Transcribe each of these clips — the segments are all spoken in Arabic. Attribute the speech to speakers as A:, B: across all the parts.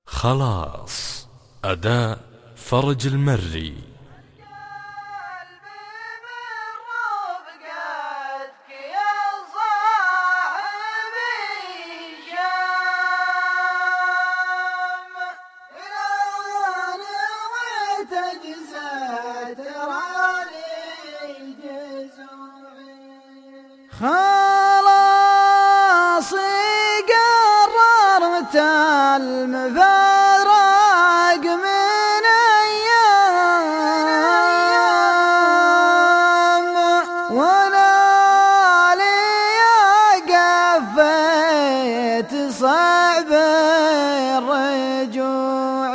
A: خلاص. أداء فرج المري.
B: خلاص قررت المفارق من أيام، وانا لي قفيت صعب الرجوع.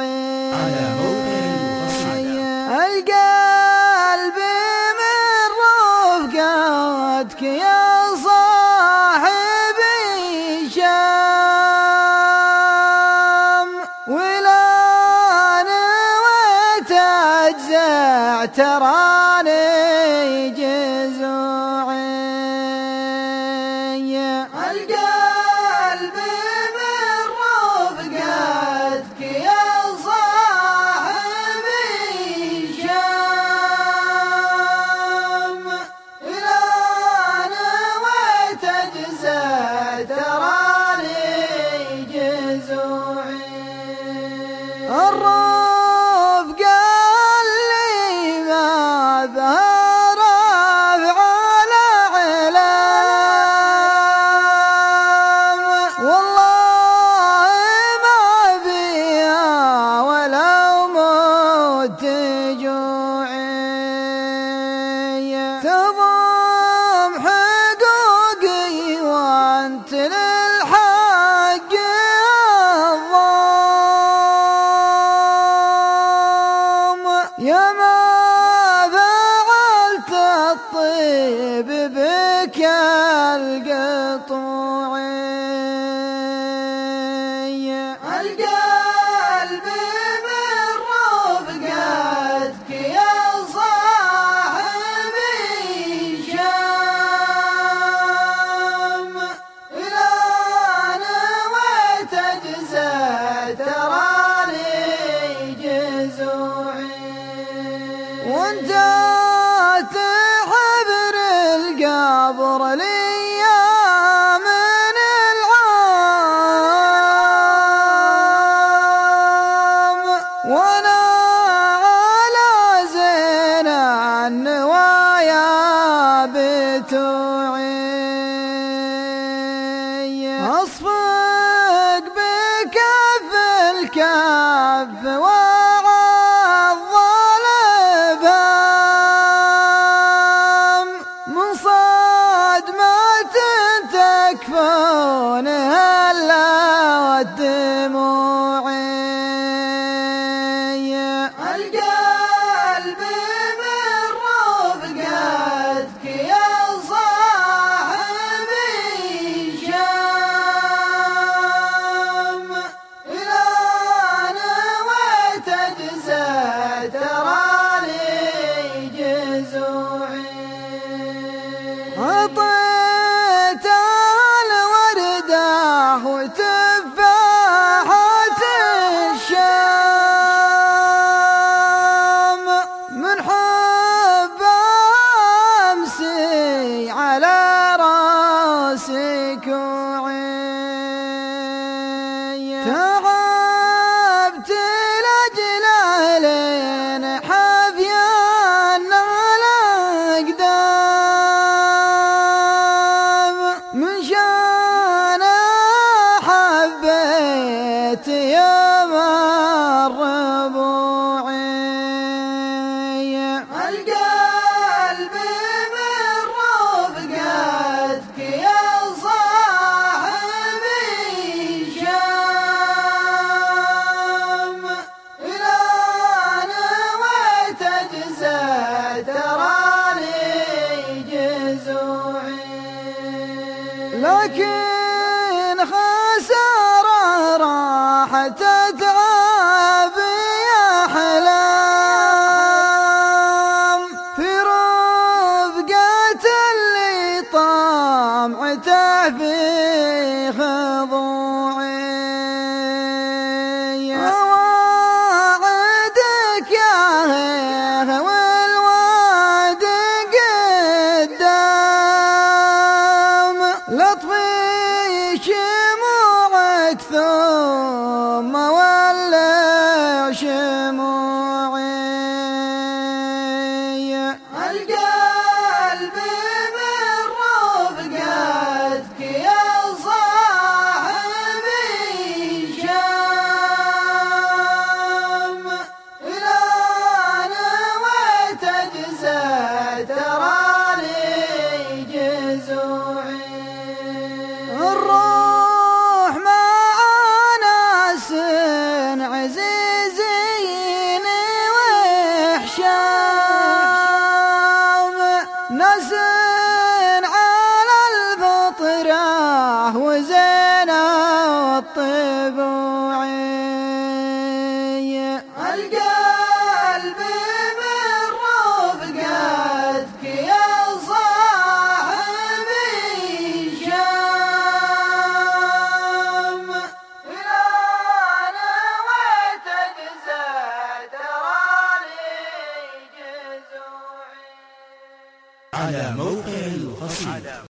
B: القلب من رفقتك يا صاحبي شام، ولا نويت أجزع تراني جزوعي. القلب من رفقتك يا صاحبي شام، ولا نويت أجزع تراني جزوعي. الرفق اللي ما بها رافع الأعلام، والله ما بيها ولو مت جوعي. تضم حقوقي وانت للحق الضام، يا ما فعلت الطيب بك القطوعي. القلب من رفقتك يا صاحبي شام، ولا نويت أجزع تراني جزوعي. وانت تحبر القبر لي من العام، وانا على زين النوايا بتوعي. اصفق بكف الكف وعض الابهام، من صدمة تكفونها الا الدموع. القلب من رفقتك يا صاحبي شام، ولا نويت أجزع تراني جزوعي. عطيت الوردة وتفاحة الشام، من حب أمسي على راسي كوعي. تعبت لأجل أهلين حفيان الأقدام، من شان حبيت يوم الربوعي. القلب من رفقتك يا صاحبي شام، ولا نويت أجزع تراني جزوعي. لكن خسارة راحت أتعب يا أحلام، في رفقة اللي طامعته في خضوعي. على الفطرة وزينة والطبوعي، القلب من رفقتك يا صاحبي شام، إلى نويت أجزى تراني جزوعي.
C: على موقع القصيد.